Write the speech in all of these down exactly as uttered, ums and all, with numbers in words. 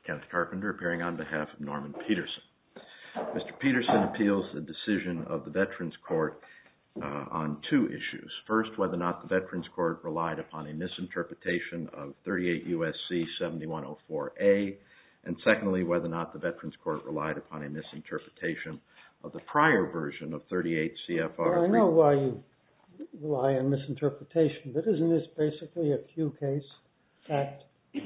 Kenneth Carpenter, appearing on behalf of Norman Peterson. Mister Peterson appeals the decision of the Veterans Court uh, on two issues. First, whether or not the Veterans Court relied upon a misinterpretation of thirty-eight U S C seventy-one oh four A, and secondly, whether or not the Veterans Court relied upon a misinterpretation of the prior version of thirty-eight C F R. Well, I know why you rely on misinterpretation, but isn't this basically a Q case fact?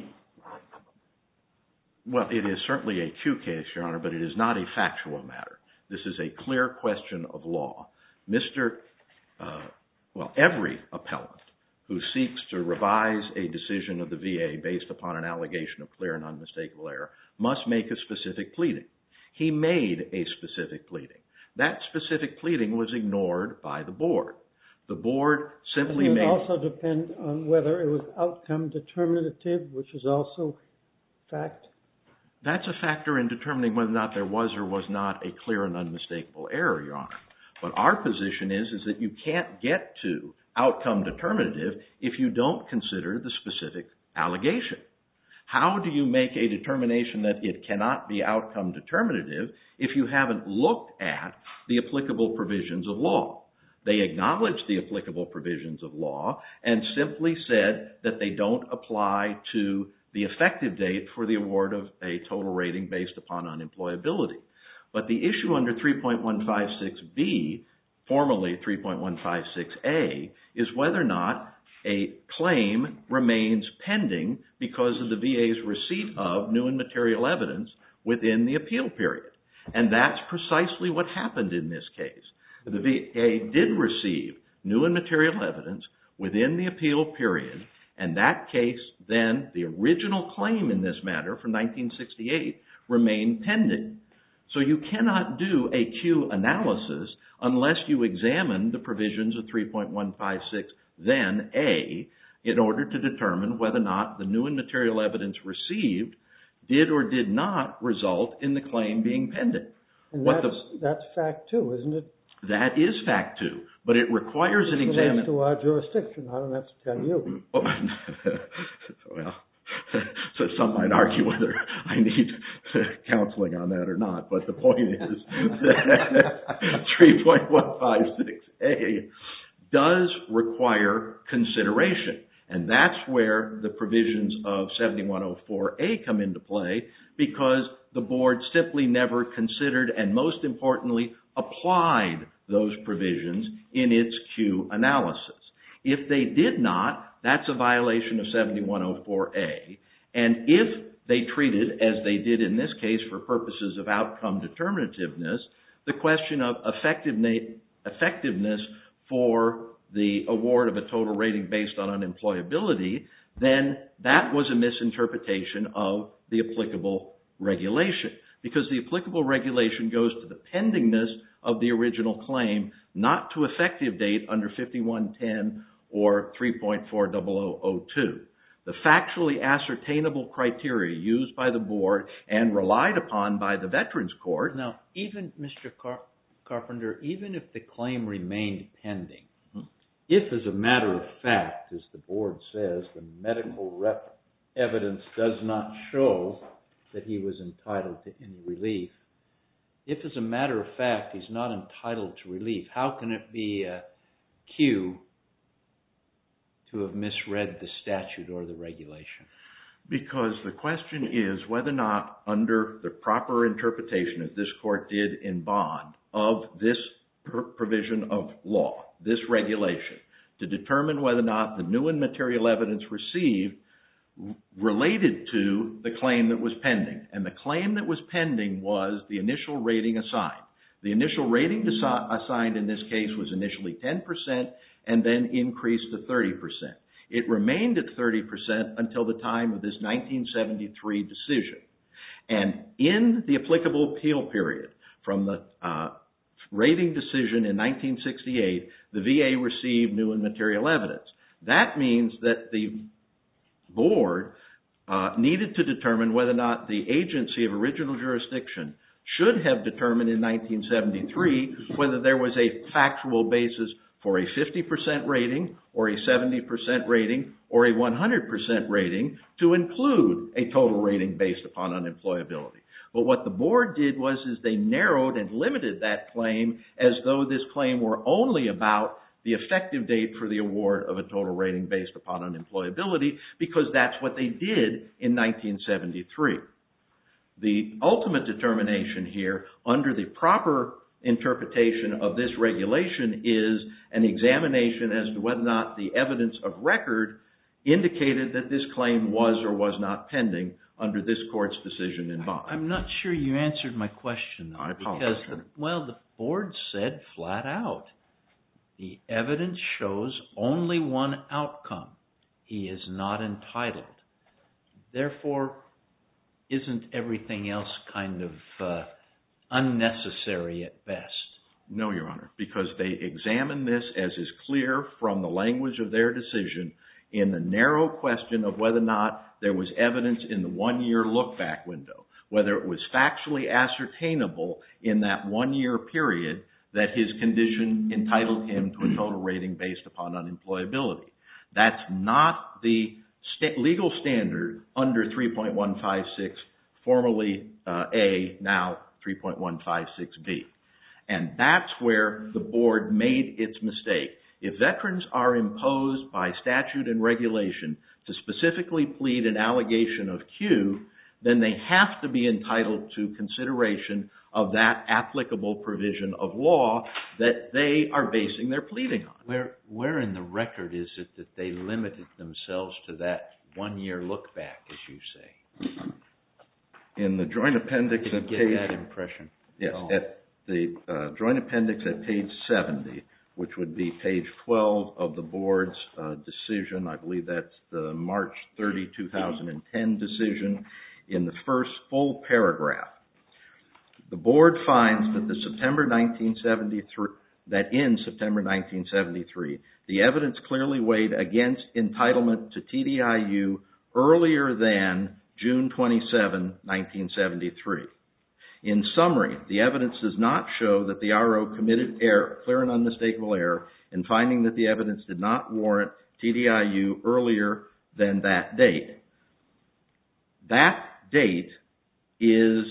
Well, it is certainly a Q case, Your Honor, but it is not a factual matter. This is a clear question of law. Mister Uh, well, every appellant who seeks to revise a decision of the V A based upon an allegation of clear and unmistakable error must make a specific pleading. He made a specific pleading. That specific pleading was ignored by the board. The board simply Doesn't it made... also depend on whether it was outcome determinative, which is also fact? That's a factor in determining whether or not there was or was not a clear and unmistakable error, Your Honor. But our position is, is that you can't get to outcome determinative if you don't consider the specific allegation. How do you make a determination that it cannot be outcome determinative if you haven't looked at the applicable provisions of law? They acknowledged the applicable provisions of law and simply said that they don't apply to the effective date for the award of a total rating based upon unemployability. But the issue under three point one five six B, formerly three point one five six A, is whether or not a claim remains pending because of the V A's receipt of new and material evidence within the appeal period. And that's precisely what happened in this case. The V A did receive new and material evidence within the appeal period, and that case then, the original claim in this matter from nineteen sixty-eight, remained pending. So you cannot do a Q analysis unless you examine the provisions of three point one five six then A in order to determine whether or not the new and material evidence received did or did not result in the claim being pending. And that's, the, that's fact two, isn't it? That is fact two, but it requires an examination. It relates to our jurisdiction. I don't have to tell you. Well, so some might argue whether I need counseling on that or not, but the point is that three point one five six A does require consideration, and that's where the provisions of seventy-one oh four A come into play, because the board simply never considered and, most importantly, applied those provisions in its Q analysis. If they did not, that's a violation of seventy-one oh four A, and if they treated, as they did in this case for purposes of outcome determinativeness, the question of effectiveness for the award of a total rating based on unemployability, then that was a misinterpretation of the applicable regulation, because the applicable regulation goes to the pendingness of the original claim, not to effective date under fifty-one ten or three point four zero zero zero two. The factually ascertainable criteria used by the board and relied upon by the Veterans Court. Now, even, Mister Car- Carpenter, even if the claim remained pending, mm-hmm. if, as a matter of fact, as the board says, the medical rep evidence does not show that he was entitled to any relief, if, as a matter of fact, he's not entitled to relief, how can it be a Q to have misread the statute or the regulation? Because the question is whether or not, under the proper interpretation, as this court did in Bond, of this provision of law, this regulation, to determine whether or not the new and material evidence received related to the claim that was pending. And the claim that was pending was the initial rating assigned. The initial rating assigned in this case was initially ten percent and then increased to thirty percent. It remained at thirty percent until the time of this nineteen seventy-three decision. And in the applicable appeal period, from the uh, rating decision in nineteen sixty-eight, the V A received new and material evidence. That means that the board uh, needed to determine whether or not the agency of original jurisdiction should have determined in nineteen seventy-three whether there was a factual basis for a fifty percent rating or a seventy percent rating or a one hundred percent rating to include a total rating based upon unemployability. But what the board did was is they narrowed and limited that claim as though this claim were only about the effective date for the award of a total rating based upon unemployability, because that's what they did in nineteen seventy-three. The ultimate determination here under the proper interpretation of this regulation is an examination as to whether or not the evidence of record indicated that this claim was or was not pending under this court's decision in Bond. I'm not sure you answered my question, though. I apologize. Because, the, well, the board said flat out, the evidence shows only one outcome. He is not entitled. Therefore, isn't everything else kind of uh, unnecessary at best? No, Your Honor, because they examined this, as is clear from the language of their decision, in the narrow question of whether or not there was evidence in the one-year look-back window, whether it was factually ascertainable in that one-year period that his condition entitled him to a total rating based upon unemployability. That's not the st- legal standard under three point one five six, formerly uh, A, now three point one five six B. And that's where the board made its mistake. If veterans are imposed by statute and regulation to specifically plead an allegation of Q, then they have to be entitled to consideration of that applicable provision of law that they are basing their pleading on. Where, where in the record is it that they limited themselves to that one-year look-back, as you say? In the joint appendix Did at you page... get that impression? Yes, oh. at the uh, joint appendix at page seventy, which would be page twelve of the board's uh, decision. I believe that's the March thirtieth, two thousand ten decision. In the first full paragraph, the board finds that the September nineteen seventy-three, that in September nineteen seventy-three, the evidence clearly weighed against entitlement to T D I U earlier than June twenty-seventh, nineteen seventy-three. In summary, the evidence does not show that the R O committed error, clear and unmistakable error, in finding that the evidence did not warrant T D I U earlier than that date. That date is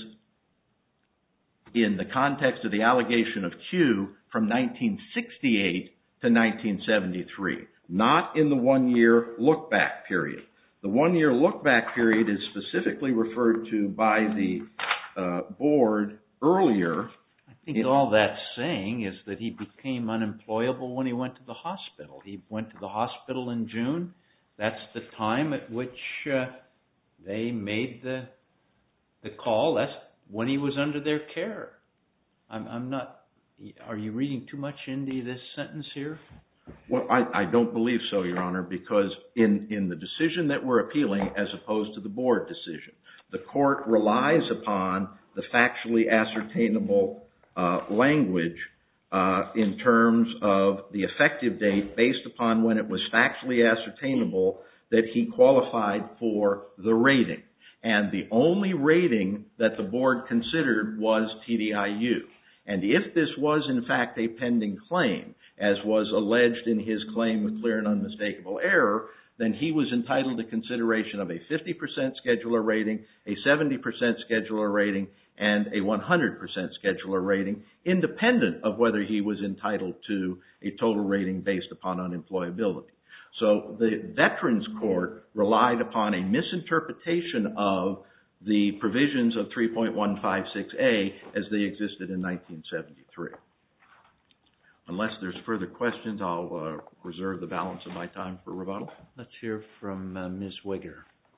in the context of the allegation of Q from nineteen sixty-eight to nineteen seventy-three, not in the one-year look-back period. The one-year look-back period is specifically referred to by the uh, board earlier. I think all that's saying is that he became unemployable when he went to the hospital. He went to the hospital in June. That's the time at which uh, they made the the call. That's when he was under their care. I'm, I'm not... Are you reading too much into this sentence here? Well, I, I don't believe so, Your Honor, because in, in the decision that we're appealing as opposed to the board decision, the court relies upon the factually ascertainable uh, language uh, in terms of the effective date based upon when it was factually ascertainable that he qualified for the rating. And the only rating that the board considered was T D I U. And if this was, in fact, a pending claim, as was alleged in his claim with clear and unmistakable error, then he was entitled to consideration of a fifty percent scheduler rating, a seventy percent scheduler rating, and a one hundred percent scheduler rating, independent of whether he was entitled to a total rating based upon unemployability. So the Veterans Court relied upon a misinterpretation of the provisions of three point one five six A as they existed in nineteen seventy-three. Unless there's further questions, I'll uh, reserve the balance of my time for rebuttal. Let's hear from uh, Miz Wigger.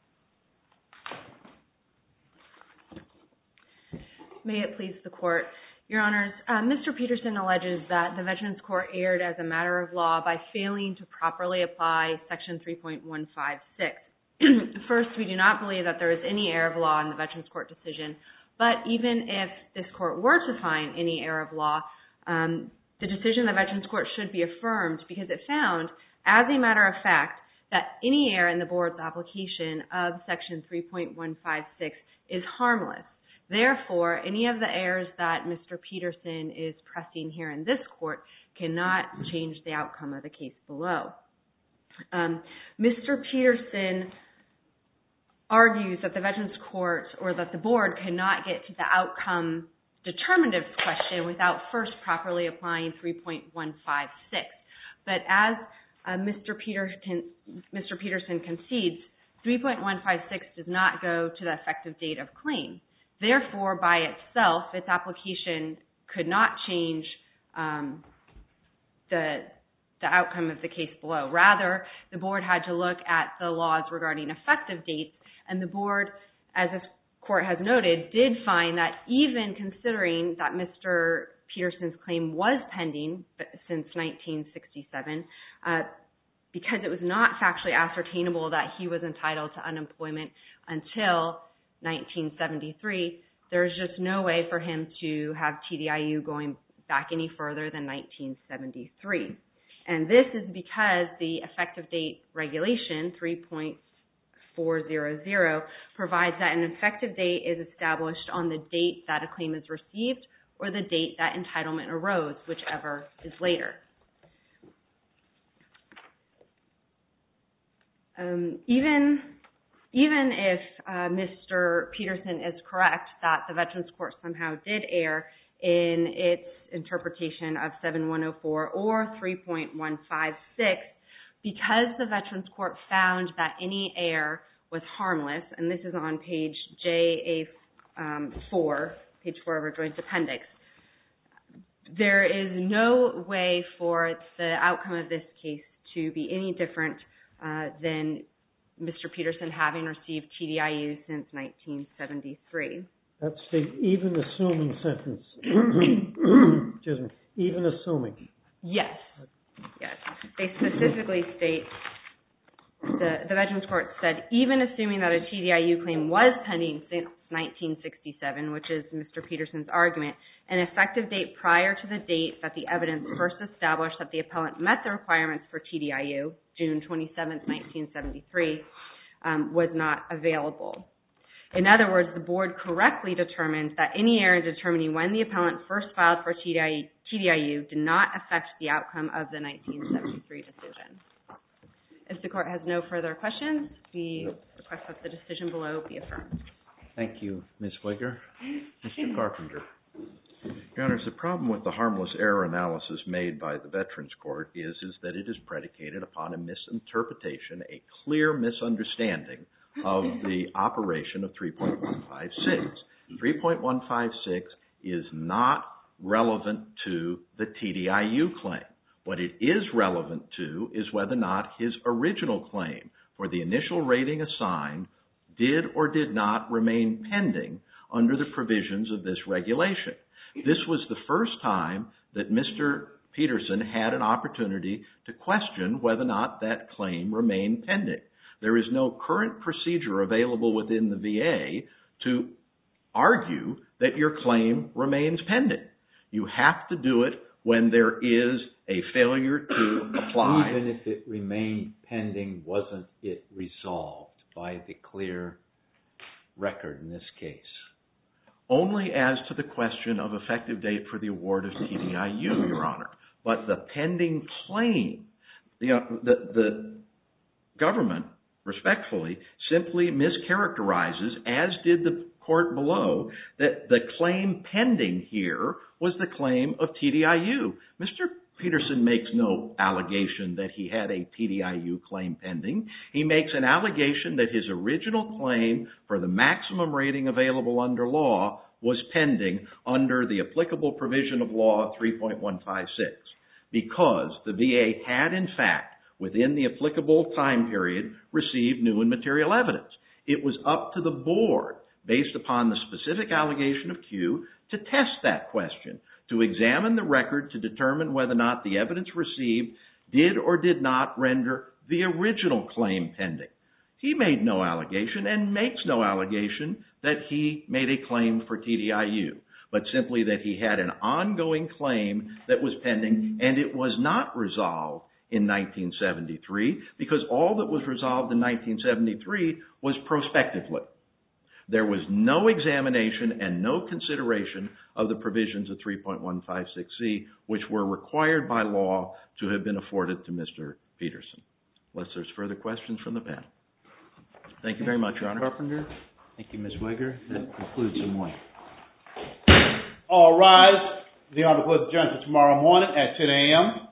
May it please the Court. Your Honors, uh, Mister Peterson alleges that the Veterans Court erred as a matter of law by failing to properly apply Section three point one five six. First, we do not believe that there is any error of law in the Veterans Court decision, but even if this Court were to find any error of law, um, the decision of the Veterans Court should be affirmed because it found, as a matter of fact, that any error in the Board's application of Section three point one five six is harmless. Therefore, any of the errors that Mister Peterson is pressing here in this Court cannot change the outcome of the case below. Um, Mister Peterson argues that the Veterans Court or that the board cannot get to the outcome determinative question without first properly applying three point one five six. But as uh, Mister Peterson, Mister Peterson concedes, three point one five six does not go to the effective date of claim. Therefore, by itself, its application could not change um, the the outcome of the case below. Rather, the board had to look at the laws regarding effective dates, and the board, as this court has noted, did find that even considering that Mister Peterson's claim was pending since nineteen sixty-seven, uh, because it was not factually ascertainable that he was entitled to unemployment until nineteen seventy-three, there's just no way for him to have T D I U going back any further than nineteen seventy-three. And this is because the effective date regulation, three point four hundred, provides that an effective date is established on the date that a claim is received or the date that entitlement arose, whichever is later. Um, even, even if uh, Mister Peterson is correct that the Veterans Court somehow did err in its interpretation of seven one oh four or three point one five six, because the Veterans Court found that any error was harmless, and this is on page J A four, page four of our joint appendix, there is no way for the outcome of this case to be any different uh, than Mister Peterson having received T D I U since nineteen seventy-three. That's the even assuming sentence. Excuse me. Even assuming. Yes. Yes. They specifically state, the, the Veterans Court said, even assuming that a T D I U claim was pending since nineteen sixty-seven, which is Mister Peterson's argument, an effective date prior to the date that the evidence first established that the appellant met the requirements for T D I U, June twenty-seventh, nineteen seventy-three, um, was not available. In other words, the board correctly determined that any error in determining when the appellant first filed for T D I U did not affect the outcome of the nineteen seventy-three decision. If the court has no further questions, we request that the decision below be affirmed. Thank you, Miz Wigger. Mister Carpenter. Your Honors, the problem with the harmless error analysis made by the Veterans Court is, is that it is predicated upon a misinterpretation, a clear misunderstanding of the operation of three point one five six. three point one five six is not relevant to the T D I U claim. What it is relevant to is whether or not his original claim for the initial rating assigned did or did not remain pending under the provisions of this regulation. This was the first time that Mister Peterson had an opportunity to question whether or not that claim remained pending. There is no current procedure available within the V A to argue that your claim remains pending. You have to do it when there is a failure to apply. Even if it remained pending, wasn't it resolved by the clear record in this case? Only as to the question of effective date for the award of T D I U, Your Honor. But the pending claim, you know, the, the government, respectfully, simply mischaracterizes, as did the court below, that the claim pending here was the claim of T D I U. Mister Peterson makes no allegation that he had a T D I U claim pending. He makes an allegation that his original claim for the maximum rating available under law was pending under the applicable provision of law three point one five six, because the V A had, in fact, within the applicable time period, received new and material evidence. It was up to the board, based upon the specific allegation of Q, to test that question, to examine the record to determine whether or not the evidence received did or did not render the original claim pending. He made no allegation and makes no allegation that he made a claim for T D I U, but simply that he had an ongoing claim that was pending, and it was not resolved in nineteen seventy-three, because all that was resolved in nineteen seventy-three was prospectively. There was no examination and no consideration of the provisions of three point one five six C, which were required by law to have been afforded to Mister Peterson. Unless there's further questions from the panel. Thank you very much, Your Honor. Carpenter. Thank you, Miz Wigger. That concludes the morning. All rise. The Honorable Court adjourns tomorrow morning at ten a.m.